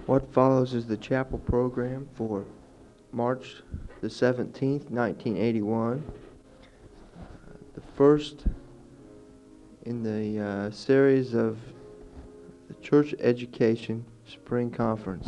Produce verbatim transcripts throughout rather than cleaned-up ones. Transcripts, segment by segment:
What follows is the chapel program for March the seventeenth, nineteen eighty-one. The first in the uh, series of the Church Education Spring Conference.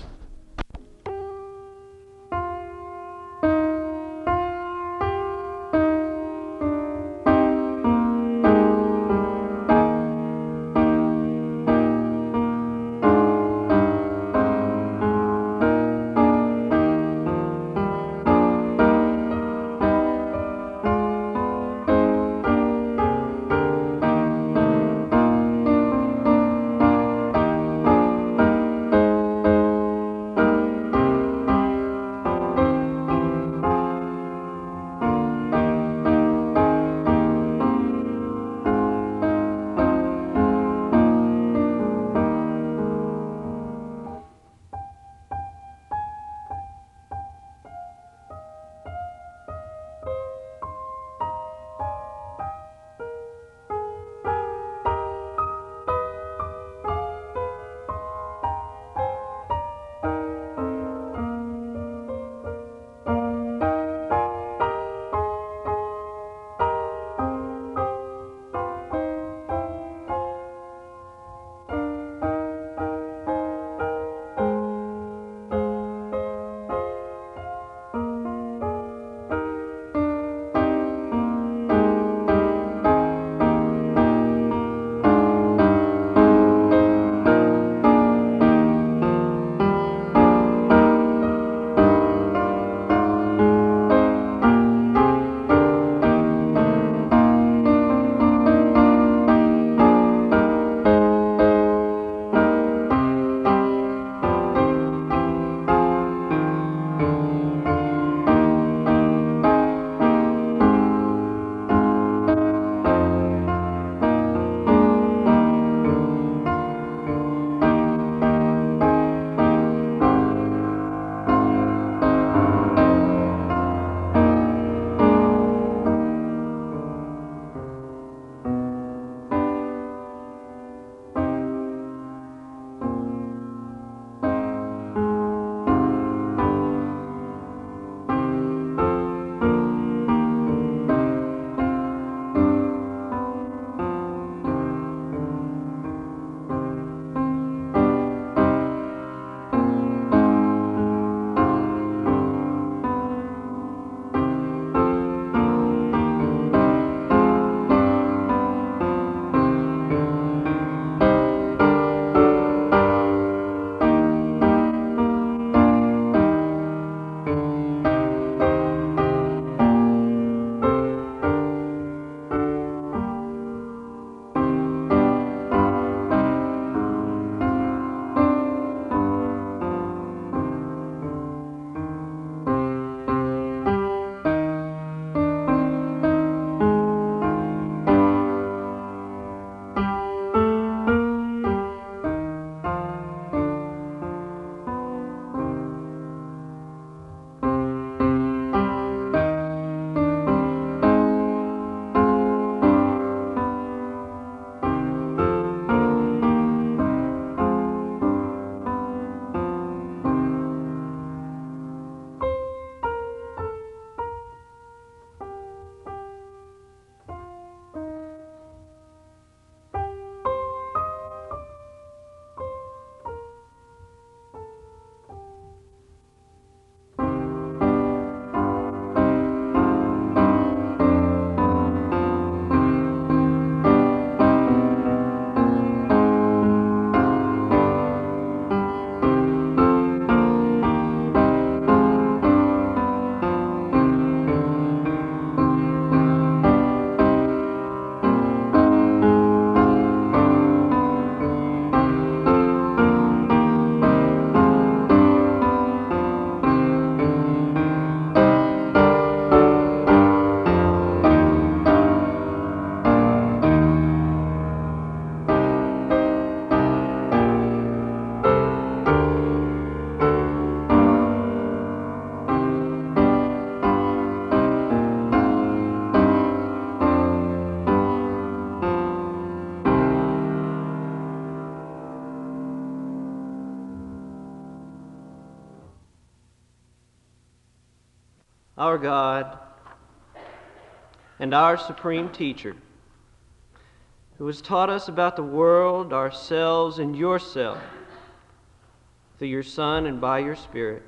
our God, and our supreme teacher, who has taught us about the world, ourselves, and yourself through your Son and by your Spirit.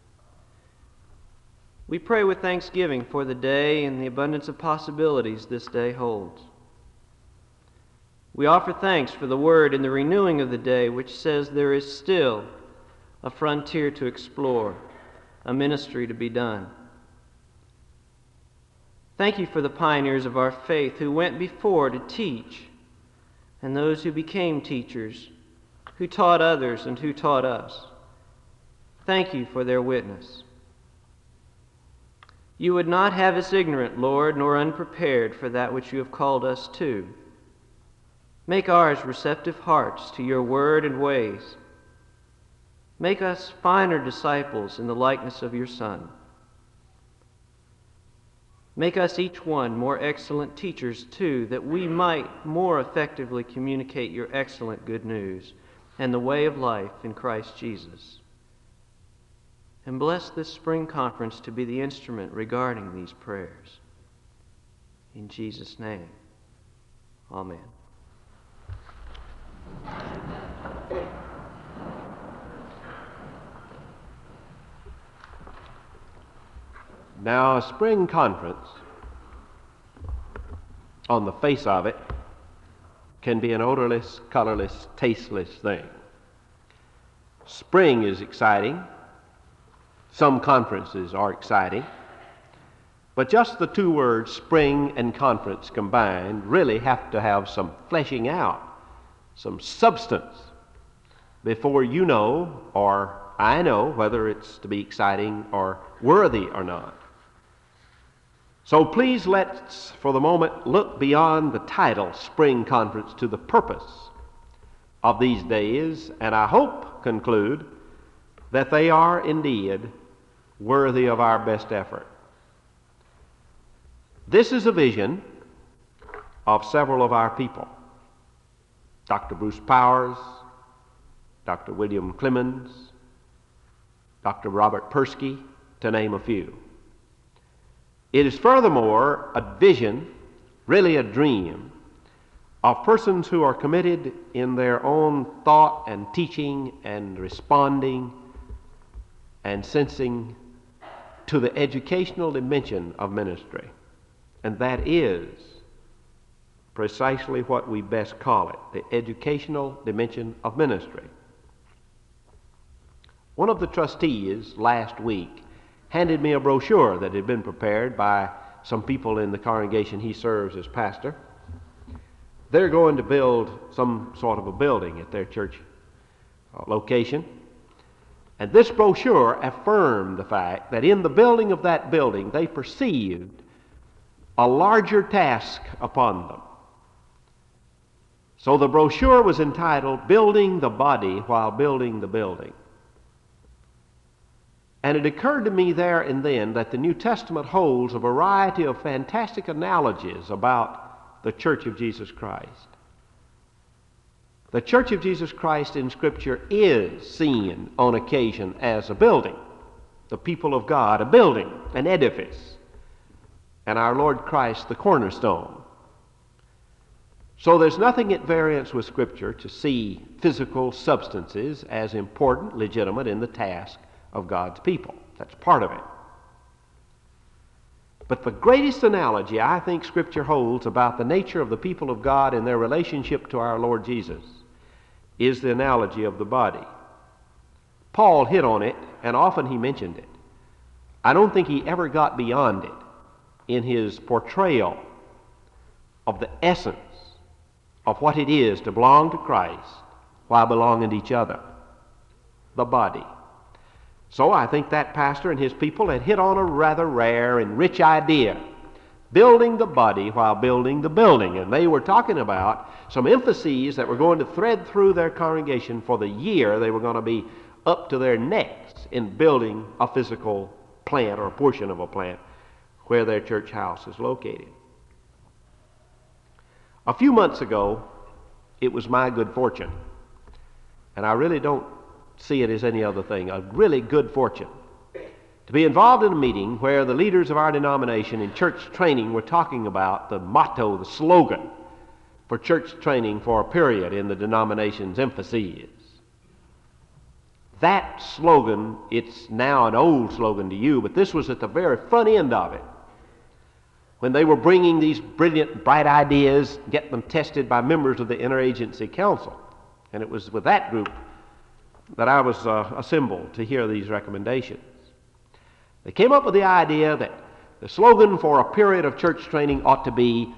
We pray with thanksgiving for the day and the abundance of possibilities this day holds. We offer thanks for the word in the renewing of the day, which says there is still a frontier to explore, a ministry to be done. Thank you for the pioneers of our faith who went before to teach, and those who became teachers, who taught others and who taught us. Thank you for their witness. You would not have us ignorant, Lord, nor unprepared for that which you have called us to. Make ours receptive hearts to your word and ways. Make us finer disciples in the likeness of your Son. Make us each one more excellent teachers, too, that we might more effectively communicate your excellent good news and the way of life in Christ Jesus. And bless this spring conference to be the instrument regarding these prayers. In Jesus' name, amen. Now, a spring conference, on the face of it, can be an odorless, colorless, tasteless thing. Spring is exciting. Some conferences are exciting. But just the two words, spring and conference combined, really have to have some fleshing out, some substance, before you know, or I know, whether it's to be exciting or worthy or not. So please let's, for the moment, look beyond the title, Spring Conference, to the purpose of these days, and I hope conclude that they are indeed worthy of our best effort. This is a vision of several of our people. Doctor Bruce Powers, Doctor William Clemens, Doctor Robert Persky, to name a few. It is furthermore a vision, really a dream, of persons who are committed in their own thought and teaching and responding and sensing to the educational dimension of ministry. And that is precisely what we best call it, the educational dimension of ministry. One of the trustees last week handed me a brochure that had been prepared by some people in the congregation he serves as pastor. They're going to build some sort of a building at their church uh, location. And this brochure affirmed the fact that in the building of that building, they perceived a larger task upon them. So the brochure was entitled, Building the Body While Building the Building. And it occurred to me there and then that the New Testament holds a variety of fantastic analogies about the Church of Jesus Christ. The Church of Jesus Christ in Scripture is seen on occasion as a building, the people of God, a building, an edifice, and our Lord Christ the cornerstone. So there's nothing at variance with Scripture to see physical substances as important, legitimate in the task of God's people. That's part of it. But the greatest analogy I think Scripture holds about the nature of the people of God and their relationship to our Lord Jesus is the analogy of the body. Paul hit on it, and often he mentioned it. I don't think he ever got beyond it in his portrayal of the essence of what it is to belong to Christ while belonging to each other, the body. So I think that pastor and his people had hit on a rather rare and rich idea, building the body while building the building. And they were talking about some emphases that were going to thread through their congregation for the year. They were going to be up to their necks in building a physical plant or a portion of a plant where their church house is located. A few months ago, it was my good fortune, and I really don't see it as any other thing, a really good fortune to be involved in a meeting where the leaders of our denomination in church training were talking about the motto, the slogan for church training for a period in the denomination's emphases. That slogan, it's now an old slogan to you, but this was at the very front end of it, when they were bringing these brilliant, bright ideas, get them tested by members of the Interagency Council. And it was with that group that I was uh, assembled to hear these recommendations. They came up with the idea that the slogan for a period of church training ought to be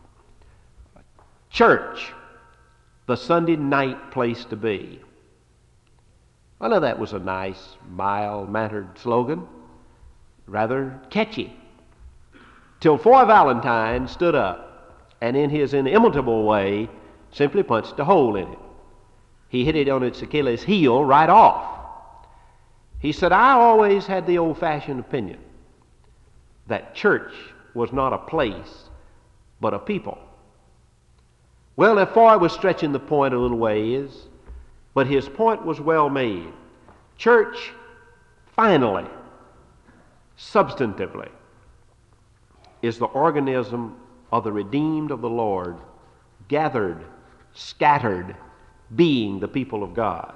church, the Sunday night place to be. Well, now that was a nice, mild-mannered slogan, rather catchy, till Foy Valentine stood up and in his inimitable way simply punched a hole in it. He hit it on its Achilles heel right off. He said, I always had the old-fashioned opinion that church was not a place, but a people. Well, now Foy was stretching the point a little ways, but his point was well made. Church, finally, substantively, is the organism of the redeemed of the Lord, gathered, scattered, being the people of God.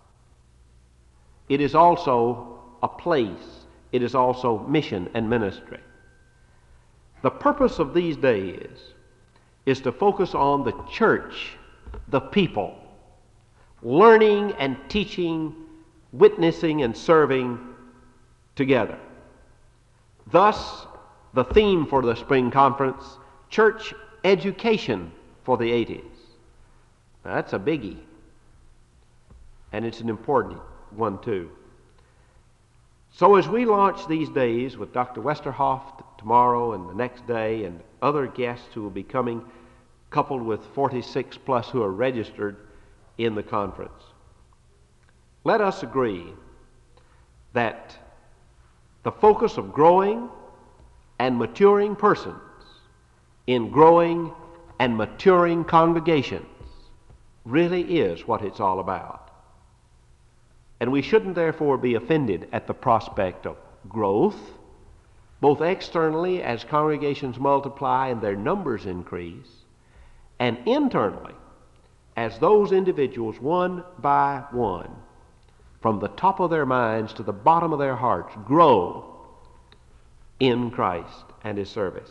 It is also a place. It is also mission and ministry. The purpose of these days is to focus on the church, the people, learning and teaching, witnessing and serving together. Thus, the theme for the spring conference, church education for the eighties. Now, that's a biggie, and it's an important one too. So as we launch these days with Doctor Westerhoff t- tomorrow and the next day and other guests who will be coming, coupled with forty-six plus who are registered in the conference, let us agree that the focus of growing and maturing persons in growing and maturing congregations really is what it's all about. And we shouldn't therefore be offended at the prospect of growth, both externally as congregations multiply and their numbers increase, and internally as those individuals, one by one, from the top of their minds to the bottom of their hearts, grow in Christ and His service.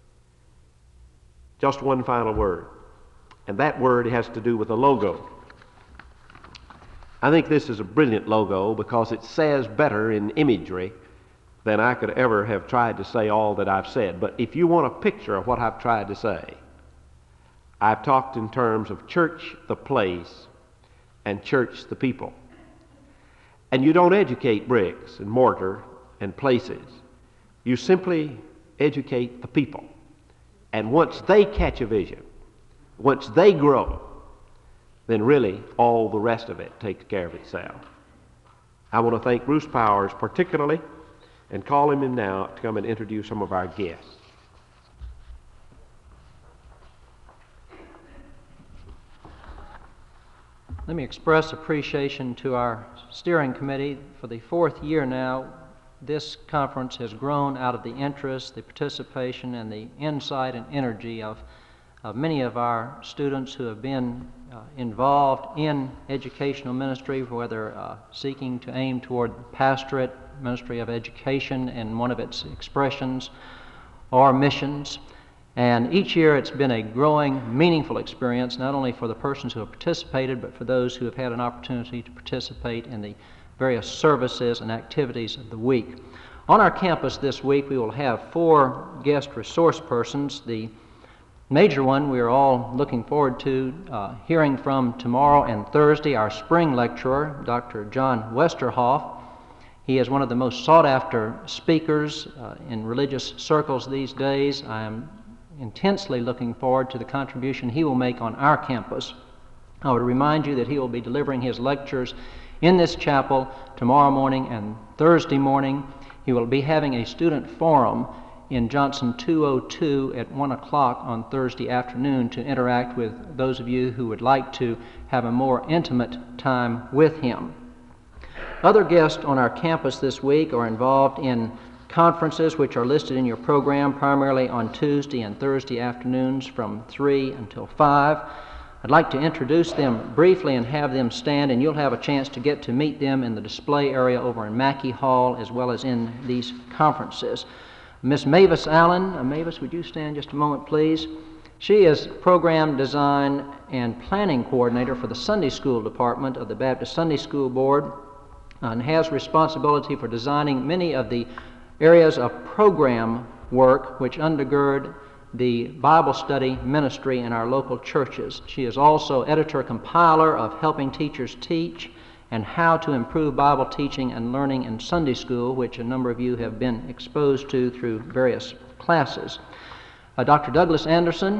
Just one final word, and that word has to do with the logo. I think this is a brilliant logo because it says better in imagery than I could ever have tried to say all that I've said. But if you want a picture of what I've tried to say, I've talked in terms of church, the place, and church, the people. And you don't educate bricks and mortar and places. You simply educate the people. And once they catch a vision, once they grow, then really all the rest of it takes care of itself. I want to thank Bruce Powers particularly and call him in now to come and introduce some of our guests. Let me express appreciation to our steering committee. For the fourth year now, this conference has grown out of the interest, the participation, and the insight and energy of, of many of our students who have been uh, involved in educational ministry, whether uh, seeking to aim toward pastorate, ministry of education in one of its expressions, or missions. And each year it's been a growing, meaningful experience, not only for the persons who have participated, but for those who have had an opportunity to participate in the various services and activities of the week. On our campus this week, we will have four guest resource persons. The major one we are all looking forward to uh, hearing from tomorrow and Thursday, our spring lecturer, Doctor John Westerhoff. He is one of the most sought-after speakers uh, in religious circles these days. I am intensely looking forward to the contribution he will make on our campus. I would remind you that he will be delivering his lectures in this chapel tomorrow morning and Thursday morning. He will be having a student forum in Johnson two oh two at one o'clock on Thursday afternoon to interact with those of you who would like to have a more intimate time with him. Other guests on our campus this week are involved in conferences which are listed in your program, primarily on Tuesday and Thursday afternoons from three until five. I'd like to introduce them briefly and have them stand, and you'll have a chance to get to meet them in the display area over in Mackey Hall as well as in these conferences. Miss Mavis Allen, uh, Mavis, would you stand just a moment, please? She is Program Design and Planning Coordinator for the Sunday School Department of the Baptist Sunday School Board, and has responsibility for designing many of the areas of program work which undergird the Bible study ministry in our local churches. She is also editor-compiler of Helping Teachers Teach and How to Improve Bible Teaching and Learning in Sunday School, which a number of you have been exposed to through various classes. Uh, Doctor Douglas Anderson,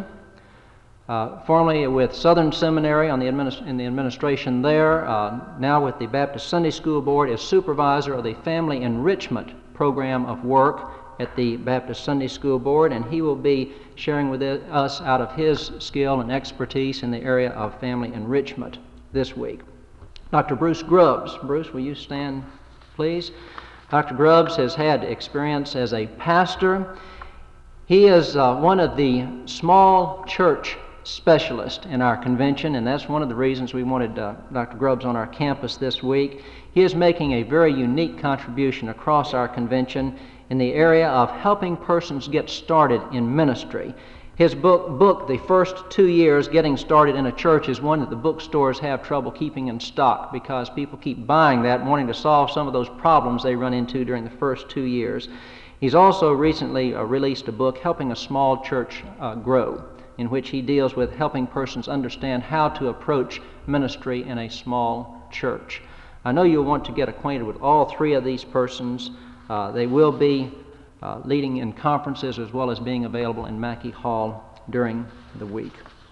uh, formerly with Southern Seminary on the administ- in the administration there, uh, now with the Baptist Sunday School Board, is supervisor of the Family Enrichment Program of Work at the Baptist Sunday School Board, and he will be sharing with us out of his skill and expertise in the area of family enrichment this week. Doctor Bruce Grubbs. Bruce, will you stand, please? Doctor Grubbs has had experience as a pastor. He is uh, one of the small church specialists in our convention, and that's one of the reasons we wanted uh, Doctor Grubbs on our campus this week. He is making a very unique contribution across our convention in the area of helping persons get started in ministry. His book, book, The First Two Years Getting Started in a Church, is one that the bookstores have trouble keeping in stock because people keep buying that, wanting to solve some of those problems they run into during the first two years. He's also recently uh, released a book, Helping a Small Church uh, Grow, in which he deals with helping persons understand how to approach ministry in a small church. I know you'll want to get acquainted with all three of these persons. Uh, they will be uh, leading in conferences as well as being available in Mackey Hall during the week.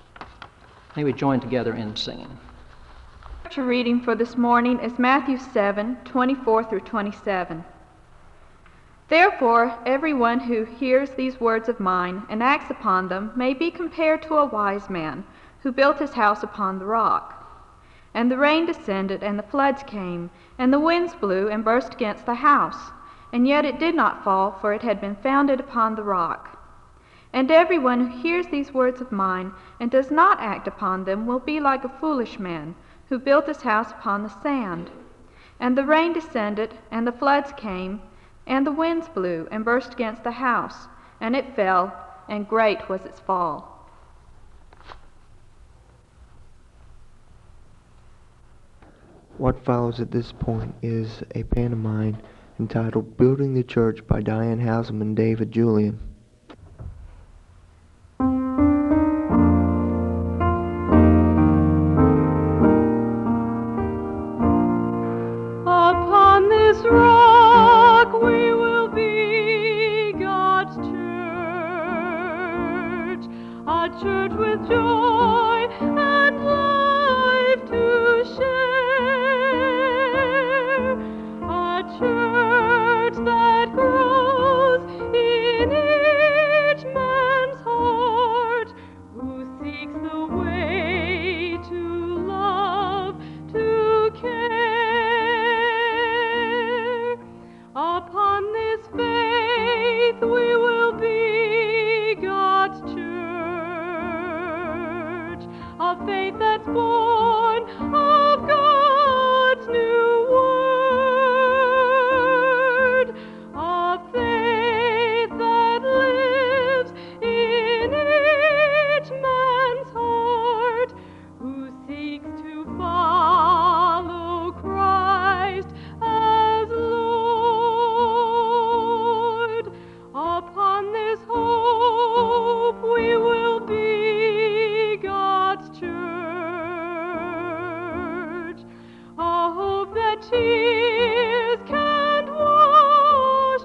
May we join together in singing. Scripture reading for this morning is Matthew seven, twenty-four through twenty-seven. Therefore, everyone who hears these words of mine and acts upon them may be compared to a wise man who built his house upon the rock. And the rain descended, and the floods came, and the winds blew and burst against the house. And yet it did not fall, for it had been founded upon the rock. And everyone who hears these words of mine and does not act upon them will be like a foolish man who built his house upon the sand. And the rain descended, and the floods came, and the winds blew and burst against the house, and it fell, and great was its fall. What follows at this point is a pantomime entitled Building the Church by Diane Haslam and David Julian. Upon this rock we will be God's church, a church with joy and life to share, a church that grows in each man's heart who seeks the way to love, to care. Upon this faith we will be God's church, a faith that's born of God's new word, a faith that lives in each man's heart who seeks to follow Christ as Lord. Upon this hope we will be God's church, a hope that tears can't wash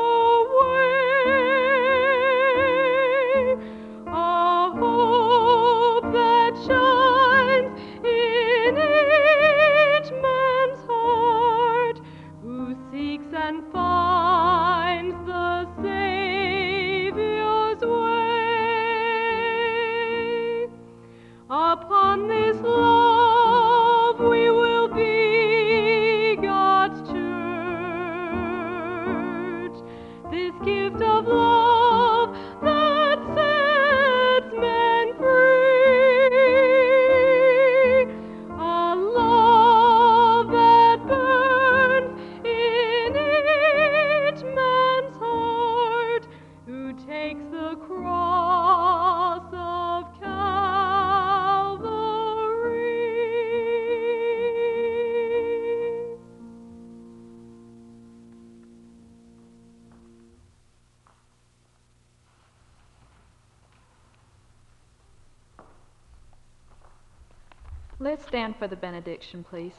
away, a hope that shines in each man's heart who seeks and finds the Savior's way. Upon this love we will be God's Let's stand for the benediction, please.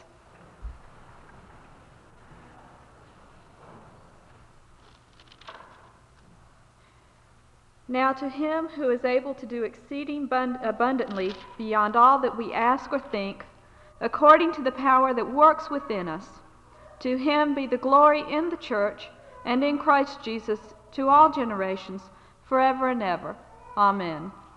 Now to him who is able to do exceeding bund- abundantly beyond all that we ask or think, according to the power that works within us, to him be the glory in the church and in Christ Jesus to all generations, forever and ever. Amen.